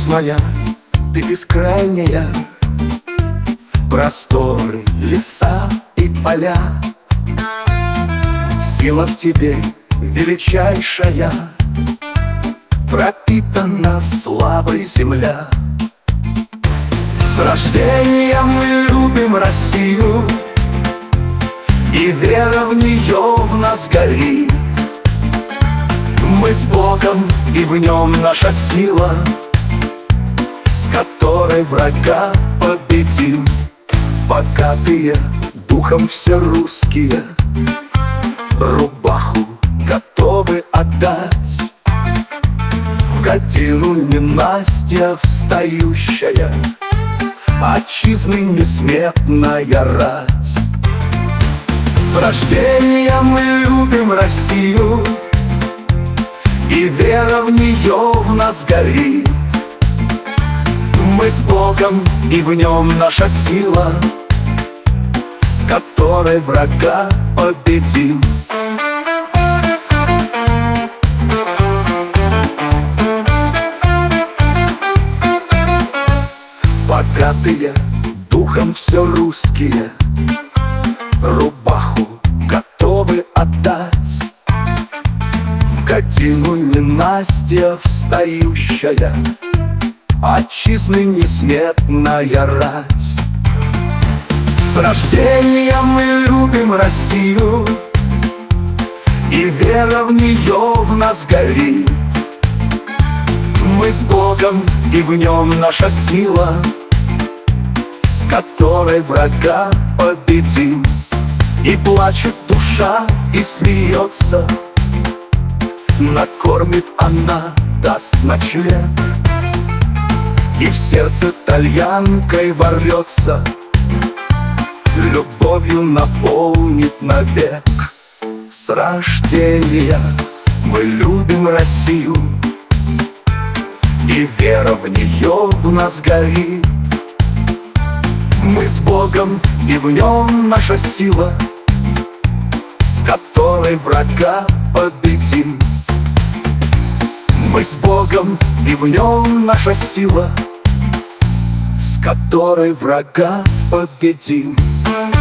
Грусть моя, ты бескрайняя, просторы, леса и поля. Сила в тебе величайшая, пропитана славой земля. С рождения мы любим Россию, и вера в нее в нас горит. Мы с Богом, и в нем наша сила, с которой врага победим. Богатые духом все русские рубаху готовы отдать в годину ненастья встающая, отчизны несметная рать. С рождения мы любим Россию, и вера в нее в нас горит. Мы с Богом, и в нем наша сила, с которой врага победим. Богатые духом все русские рубаху готовы отдать в годину ненастья встающая, отчизны несметная рать. С рождения мы любим Россию, и вера в нее в нас горит. Мы с Богом, и в нем наша сила, с которой врага победим. И плачет душа, и смеется, накормит она, даст ночлег, и в сердце тальянкой ворвется, любовью наполнит навек. С рождения мы любим Россию, и вера в нее в нас горит. Мы с Богом, и в нем наша сила, с которой врага победим. Мы с Богом, и в нем наша сила, с которой врага победим.